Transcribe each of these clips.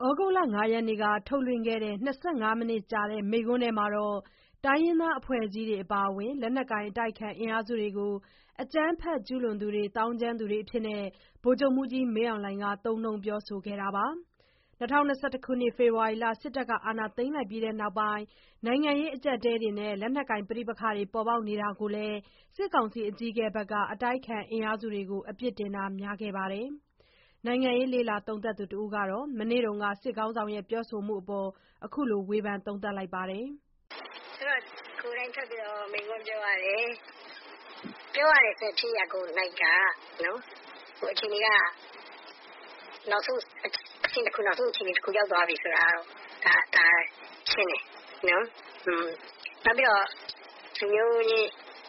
ဂုတ်လ ၅ ရက်နေ့က ထုတ်လွှင့်ခဲ့တဲ့ 25 မိနစ်ကြာမိန့်ခွန်းထဲမှာ တိုင်းရင်းသားအဖွဲ့အစည်းတွေ အပါအဝင် လက်နက်ကိုင် အတိုက်အခံ အင်အားစုတွေကို အကြမ်းဖက်ကျူးလွန်သူတွေ၊ သောင်းကျန်းသူတွေအဖြစ် ဗိုလ်ချုပ်မှူးကြီး မင်းအောင်လှိုင်က သုံးနှုန်းပြောဆိုခဲ့တာပါ။ ၂၀၂၁ ခုနှစ် ဖေဖော်ဝါရီလ စစ်တပ်က အာဏာသိမ်းလိုက်ပြီးနောက်ပိုင်း နိုင်ငံရေး အကျပ်အတည်းတွေနဲ့ လက်နက်ကိုင် ပဋိပက္ခတွေ ပေါ်ပေါက်နေတာကိုလည်း စစ်ကောင်စီ အကြီးအကဲက အတိုက်အခံ အင်အားစုတွေကို အပြစ်တင်တာများခဲ့ပါတယ်။ နိုင်ငံရေး လေ့လာသုံးသပ်သူ တဦးကတော့ မနေ့က စစ်ခေါင်းဆောင်ရဲ့ ပြောဆိုမှုအပေါ် အခုလို ဝေဖန်သုံးသပ်လိုက်ပါတယ်။ "သူတို့ကိုယ်တိုင်ထွက်ပြီးတော့ မိန့်ခွန်းပြောရတယ်။ ပြောရတဲ့ဖြစ်ရပ်ကိုက အခြေအနေက နောက်ဆုံးအခြေအနေတခု ရောက်သွားပြီဆိုတာကတော့ ရှင်းတယ်။ နောက်ပြီးတော့ လူမျိုးရေး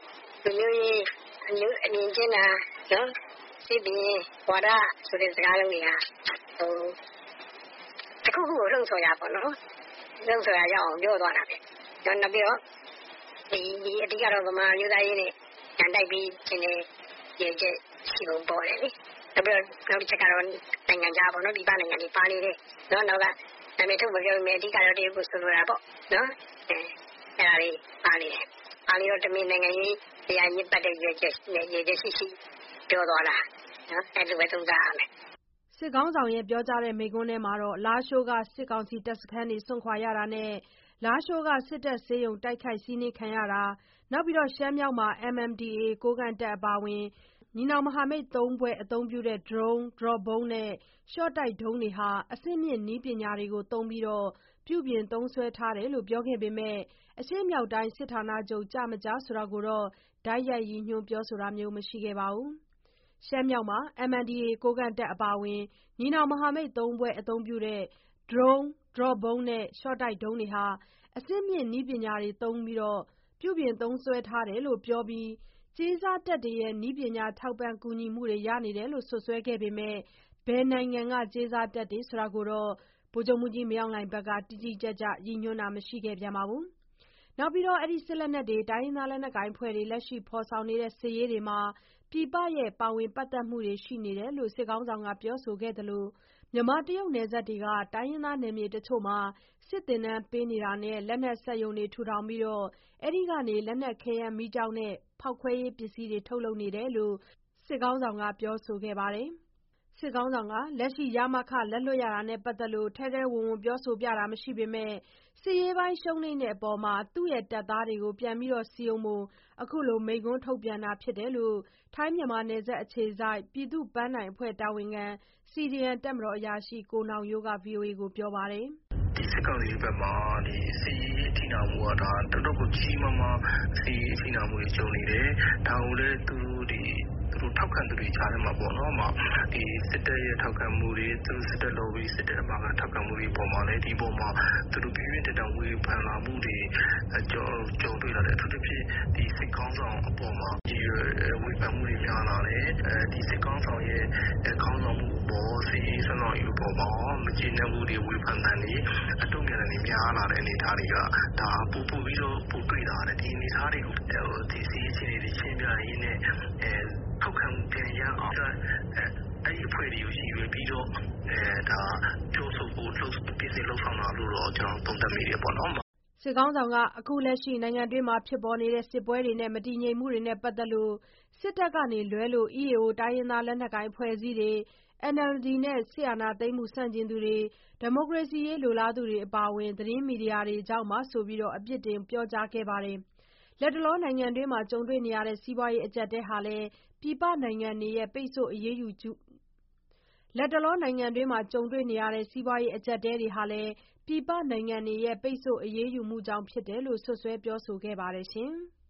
အမြင်ကျဉ်းတာ၊ စစ်ဘုရင်ဝါဒဆိုတဲ့ စကားလုံးတွေက တခုခုကို လှုံ့ဆော်ရာရောက်အောင် ပြောသွားတာပဲ။ နောက်ပြီးတော့ အဓိကတော့ ဗမာအမျိုးသားရေးနဲ့ ရန်တိုက်ပေးချင်တဲ့ ရည်ရွယ်ချက်ရှိပုံပေါ်တယ်လေ။ နောက်တချက်ကတော့ နိုင်ငံခြားပေါ့နော်။ ပြည်ပနိုင်ငံတွေပါနေတယ်။ နောက်က နာမည်ထုတ်မပြောပေမဲ့ အဓိကတော့ တရုတ်ကိုဆိုလိုတာပေါ့။ အဲဒါတွေပါနေတယ်။ ပါနေတော့ တမင်နိုင်ငံရေးအရ ညစ်ပတ်တဲ့ ရည်ရွယ်ချက်ရှိရှိ ပြောသွားတာ။ အဲလိုပဲ သုံးသပ်ရမယ်။ " စစ်ခေါင်းဆောင်ရဲ့ ပြောကြားတဲ့ မိန့်ခွန်းထဲမှာ လားရှိုးက စစ်ကောင်စီတပ်စခန်းတွေ စွန့်ခွာရတာနဲ့ လားရှိုးက စစ်တပ်ဆေးရုံ တိုက်ခိုက်စီးနင်းခံရတာ၊ ရှမ်းမြောက်မှာ MNDAA ကိုးကန့်တပ်အပါအဝင် ညီနောင်မဟာမိတ် ၃ ဖွဲ့ အသုံးပြုတဲ့ ဒရုန်း၊ ဒရော့ဗုံးနဲ့ ရှော့တိုက်ဒုံးတွေဟာ အဆင့်မြင့်နည်းပညာတွေ သုံးပြီး ပြုပြင်သုံးစွဲထားတယ်လို့ ပြောခဲ့ပေမဲ့ အရှေ့မြောက်တိုင်း စစ်ဌာနချုပ် ကျမကျဆိုတာကိုတော့ တိုက်ရိုက်ရည်ညွှန်းပြောဆိုတာမျိုး မရှိခဲ့ပါဘူး။ ရှမ်းမြောက်မှာ MNDAA ကိုးကန့်တပ်အပါအဝင် ညီနောင်မဟာမိတ် ၃ ဖွဲ့ အသုံးပြုတဲ့ ဒရုန်း၊ ဒရော့ဗုံးနဲ့ ရှော့တိုက်ဒုံးတွေဟာ အဆင့်မြင့်နည်းပညာတွေသုံးပြီး ပြုပြင်သုံးစွဲထားတယ်လို့ ပြောပြီး ကြေးစားတပ်တွေရဲ့ နည်းပညာထောက်ပံ့ကူညီမှုတွေ ရနေတယ်လို့ စွပ်စွဲခဲ့ပေမဲ့ ဘယ်နိုင်ငံက ကြေးစားတပ်တွေဆိုတာကိုတော့ ဗိုလ်ချုပ်မှူးကြီး မင်းအောင်လှိုင်က တိတိကျကျ ရည်ညွှန်းတာ မရှိခဲ့ပြန်ပါဘူး။ နောက်ပြီး အဲဒီစစ်လက်နက်တွေ တိုင်းရင်းသားလက်နက်ကိုင်အဖွဲ့တွေ လက်ရှိဖော်ဆောင်နေတဲ့ စစ်ရေးတွေမှာ ပြည်ပရဲ့ ပါဝင်ပတ်သက်မှုတွေ ရှိနေတယ်လို့ စစ်ခေါင်းဆောင်က ပြောဆိုခဲ့သလို မြန်မာ-တရုတ်နယ်စပ်က တိုင်းရင်းသားနယ်မြေတချို့မှာ စစ်သင်တန်းပေးနေတာနဲ့ လက်နက်စက်ရုံတွေ ထူထောင်ပြီး အဲဒီကနေ လက်နက်ခဲယမ်းမီးကျောက်နဲ့ ဖောက်ခွဲရေးပစ္စည်းတွေ ထုတ်လုပ်နေတယ်လို့ စစ်ခေါင်းဆောင်က ပြောဆိုခဲ့ပါတယ်။ စစ်ခေါင်းဆောင်က လက်ရှိ ရမခ လက်လွှတ်ရတာနဲ့ ပတ်သက်လို့ ထဲထဲဝင်ဝင် ပြောဆိုပြတာမရှိပေမဲ့ စစ်ရေးပိုင်း ရှုံးနိမ့်တဲ့အပေါ် သူ့တပ်သားတွေကို ပြန်စည်းရုံးဖို့ အခုလို မိန့်ခွန်းထုတ်ပြန်တာဖြစ်တယ်လို့ ထိုင်းမြန်မာနယ်စပ်အခြေစိုက် ပြည်သူ့ပန်းတိုင်အဖွဲ့ တာဝန်ခံ CDM တပ်မတော်အရာရှိ ကိုနောင်ရိုးက ဗွီအိုအေကို ပြောပါတယ်။ "စစ်ကောင်စီဘက်မှာ စစ်ရေးအထိနာမှုက တော်တော့ကို ကြီးကြီးမားမား စစ်ရေးအထိနာမှုတွေ ကြုံနေတယ်။ ဒါကိုလည်း သူတို့ထောက်ခံသူတွေကြားထဲမှာ စစ်တပ်ရဲ့ ထောက်ခံမှုတွေ၊ စစ်တပ် lobby စစ်တပ်အမာခံထောက်ခံမှုတွေအပေါ်မှာလည်း ဒီအပေါ်မှာ သူတို့ပြင်းပြင်းထန်ထန် ဝေဖန်လာမှုတွေ ကြုံတွေ့လာတယ်။ အထူးသဖြင့် စစ်ခေါင်းဆောင်အပေါ်မှာ ရည်ရွယ်ဝေဖန်မှုတွေ များလာတယ်။ စစ်ခေါင်းဆောင်ရဲ့ ခေါင်းဆောင်မှုအပေါ် စစ်ရေးစွမ်းဆောင်ရည်အပေါ်မှာ မကျေနပ်မှုတွေ ဝေဖန်သံတွေ တုံ့ပြန်သံတွေ များလာတဲ့အနေအထားတွေက ပိုပြီးတော့ တွေ့လာရတယ်။ ဒီအနေအထားတွေကို စစ်ရေးအခြေအနေတွေ ရှင်းပြရင်းနဲ့ ထောက်ခံမှုပြန်ရအောင် အဲဒီအဖွဲ့တွေကို ရည်ရွယ်ပြီးတော့ ပြောဆိုဖို့ ပြင်ဆင်လုပ်ဆောင်တာလို့ ကျနော်သုံးသပ်မိတယ်ပေါ့နော်။ " စစ်ခေါင်းဆောင်က အခုလက်ရှိ နိုင်ငံတွင်းဖြစ်ပေါ်နေတဲ့ စစ်ပွဲတွေနဲ့ မတည်ငြိမ်မှုတွေနဲ့ ပတ်သက်လို့ စစ်တပ်ကလွဲလို့ EAO တိုင်းရင်းသားလက်နက်ကိုင်အဖွဲ့အစည်းတွေ၊ NLD နဲ့ စစ်အာဏာသိမ်းမှု ဆန့်ကျင်သူတွေ၊ ဒီမိုကရေစီရေး လိုလားသူတွေ အပါအဝင် သတင်းမီဒီယာတွေကြောင့်ပါဆိုပြီး အပြစ်တင်ပြောကြားခဲ့ပါတယ်။ လတ်တလော နိုင်ငံတွင်း ကြုံတွေ့နေရတဲ့ စီးပွားရေးအကျပ်အတည်းဟာလည်း ပြည်ပနိုင်ငံတွေရဲ့ ပိတ်ဆို့အရေးယူမှုကြောင့်ဖြစ်တယ်လို့ စွပ်စွဲပြောဆိုခဲ့ပါတယ်။